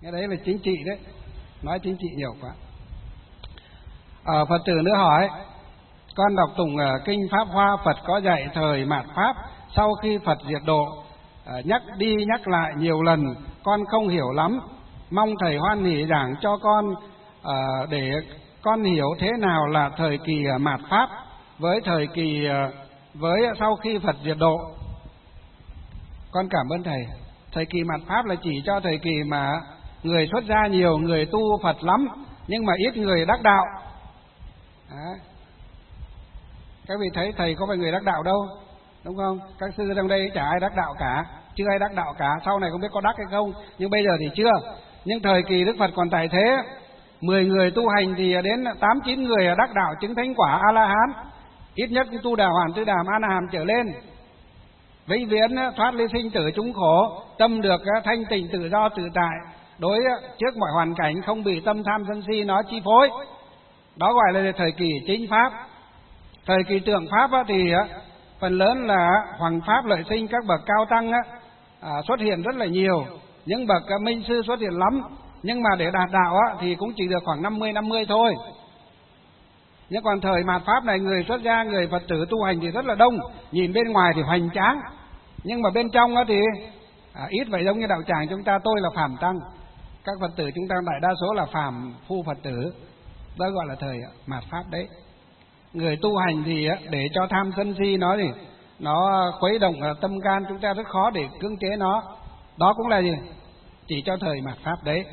Cái đấy là chính trị đấy, nói chính trị nhiều quá. Phật tử nữa hỏi: con đọc tụng kinh Pháp Hoa, Phật có dạy thời mạt Pháp sau khi Phật diệt độ, nhắc đi nhắc lại nhiều lần, con không hiểu lắm, mong thầy hoan hỷ giảng cho con để con hiểu thế nào là thời kỳ mạt Pháp với thời kỳ với sau khi Phật diệt độ. Con cảm ơn thầy. Thời kỳ mạt Pháp là chỉ cho thời kỳ mà người xuất gia nhiều, người tu Phật lắm, nhưng mà ít người đắc đạo. Đấy. Các vị thấy thầy có phải người đắc đạo đâu, đúng không? Các sư trong đây chả ai đắc đạo cả, chưa ai đắc đạo cả, sau này không biết có đắc hay không, nhưng bây giờ thì chưa. Nhưng thời kỳ Đức Phật còn tại thế, 10 người tu hành thì đến 8-9 người đắc đạo chứng thánh quả A-la-hán, ít nhất tu đà hoàn tư đàm A-na-hàm trở lên, vĩnh viễn thoát ly sinh tử chúng khổ, tâm được thanh tịnh tự do tự tại, đối trước mọi hoàn cảnh không bị tâm tham sân si nó chi phối. Đó gọi là thời kỳ chính Pháp. Thời kỳ tượng Pháp thì phần lớn là hoằng Pháp lợi sinh, các bậc cao tăng xuất hiện rất là nhiều, những bậc minh sư xuất hiện lắm, nhưng mà để đạt đạo thì cũng chỉ được khoảng 50-50 thôi. Nhưng còn thời mạt Pháp này, người xuất gia, người Phật tử tu hành thì rất là đông, nhìn bên ngoài thì hoành tráng, nhưng mà bên trong thì ít vậy. Giống như đạo tràng chúng ta, tôi là phàm tăng, các Phật tử chúng ta đại đa số là phàm phu Phật tử, đó gọi là thời mạt Pháp đấy. Người tu hành thì để cho tham sân si nó thì nó khuấy động tâm can chúng ta rất khó để cưỡng chế nó. Đó cũng là gì? Chỉ cho thời mạt Pháp đấy.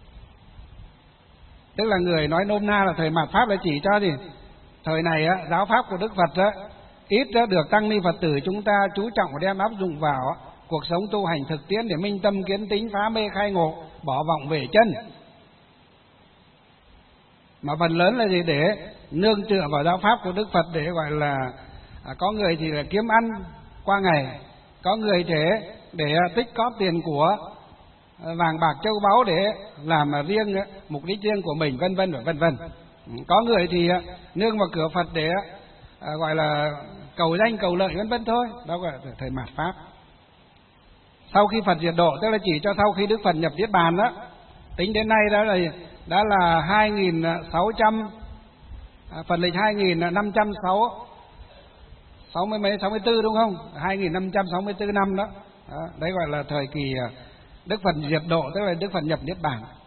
Tức là người nói nôm na là thời mạt Pháp là chỉ cho gì? Thời này giáo pháp của Đức Phật ít được tăng ni Phật tử chúng ta chú trọng và đem áp dụng vào cuộc sống tu hành thực tiễn để minh tâm kiến tính, phá mê khai ngộ, bỏ vọng về chân. Mà phần lớn là gì? Để nương tựa vào giáo pháp của Đức Phật để gọi là có người thì là kiếm ăn qua ngày, có người để tích cóp tiền của vàng bạc châu báu để làm riêng mục đích riêng của mình, vân vân và vân vân. Có người thì nương vào cửa Phật để gọi là cầu danh cầu lợi vân vân thôi. Đó gọi là thời mạt Pháp. Sau khi Phật diệt độ, tức là chỉ cho sau khi Đức Phật nhập Niết Bàn đó, tính đến nay đã là 2600 Phật lịch 2564 đúng không? 2564 năm đó. Đấy gọi là thời kỳ Đức Phật diệt độ, tức là Đức Phật nhập Niết Bàn.